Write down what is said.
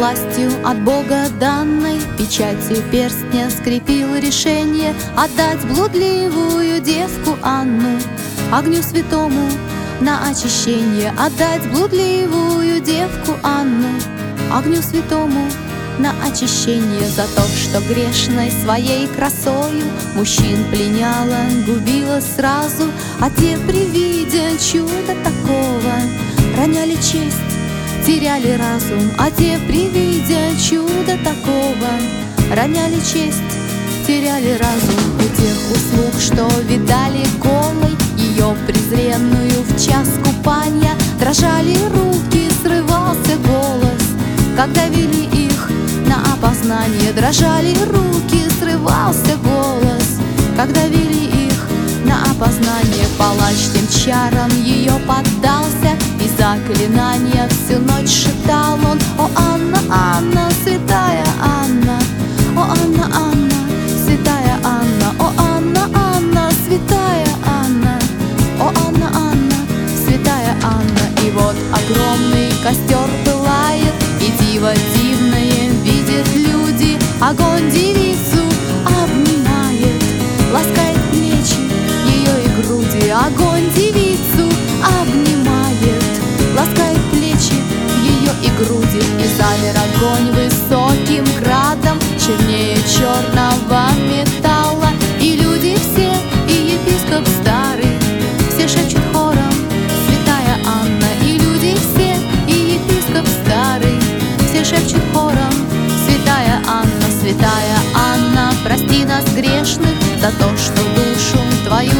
властью от Бога данной, печатью перстня скрепил решение отдать блудливую девку Анну огню святому на очищение, отдать блудливую девку Анну огню святому на очищение. За то, что грешной своей красою мужчин пленяла, губила сразу, а те при виде чуда такого роняли честь, теряли разум, а те при виде чуда такого роняли честь, теряли разум. У тех услуг, что видали голой ее презренную в час купанья, дрожали руки, срывался голос, когда вели их на опознание. Дрожали руки, срывался голос, когда вели их на опознание. Палач тем чарам ее поддался, и заклинания всю ночь шептал он: «О, Анна, Анна, святая Анна! О, Анна, Анна, святая Анна! О, Анна, Анна, святая Анна! О, Анна, Анна, святая Анна!» И вот огромный костер пылает, и диво дивное видят люди. Огонь девицу обнимает, ласкает плечи ее и груди. Огонь девицу обнимает, ласкает плечи ее и груди. И замер огонь высоким градом, чернее черного металла. И люди все, и епископ старый, все шепчут хором: «Святая Анна!» И люди все, и епископ старый, все шепчут хором: «Святая Анна, святая Анна, прости нас грешных за то, что душу твою